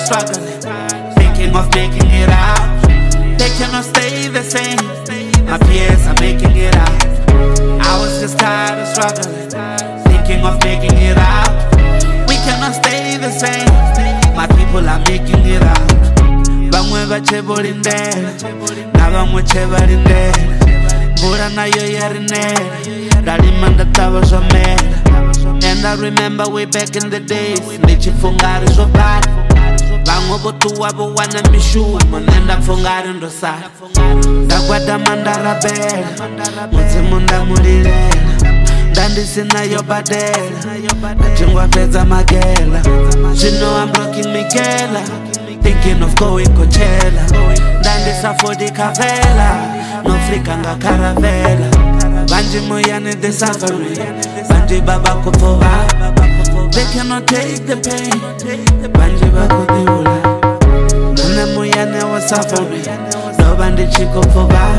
struggling, thinking of making it out. They cannot stay the same. My peers are making it out. I was just tired of struggling, thinking of making it out. We cannot stay the same. My people are making it out. Bamwe bacheborindela, na bamwe chebarindela. Mvura nayo yarinela, ndalimanda tava zvamela. And I remember way back in the days, ndichifungari zvobada. Vamwe votuwa vowana mishumo, nenda pfungari ndosara. Ndagwadama ndarabela, mudzimu ndamurilela. Ndandisinayo badela, ndachingwapedza magela. Zvino I'm rocking Miguela, thinking of going Coachella. Ndandisafodi kavela, noflika nga caravela. Banji moyane the suffering, banji baba kupova. They cannot take the pain, banji bakudhiula. Nana moyane was suffering, no bandi chiko pova.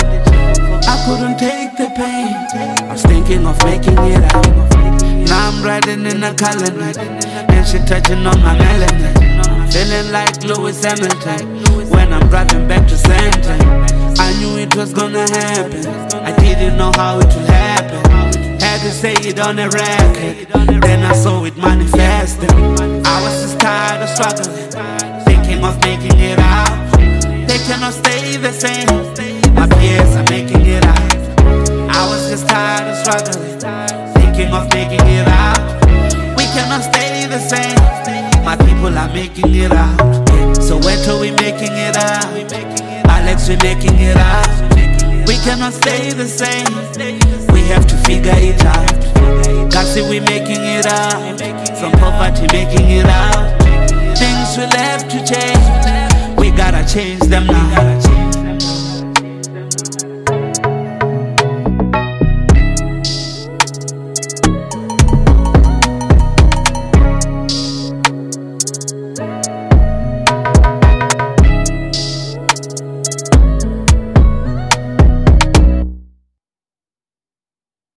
I couldn't take the pain, I was thinking of making it out. Now I'm riding in a calendar, and she touching on my melanin. Feeling like Lewis Hamilton when I'm driving back to Santa. I knew it was gonna happen, I didn't know how it would happen. Had to say it on a record, then I saw it manifesting. I was just tired of struggling, thinking of making it out. They cannot stay the same, my peers are making it out. I was just tired of struggling, thinking of making it out. We cannot stay the same, my people are making it out. So Soweto we making it out, Alex we making it out. We cannot stay the same, we have to figure it out. Kasi we making it out, from poverty making it out. Things will have to change, we gotta change them now.